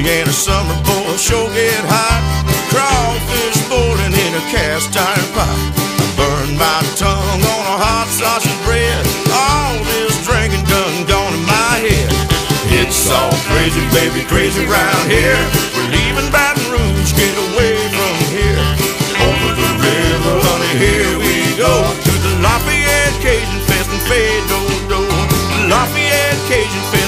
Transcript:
and a summer boil sure get hot. Crawfish boiling in a cast iron pot. I burned my tongue on a hot sausage bread. All this drinking done gone in my head. It's all crazy, baby, crazy round here. We're leaving Baton Rouge, get away from here. Over the river, honey, here we go to the Lafayette Cajun Fest and Fado-Do. Lafayette Cajun Fest.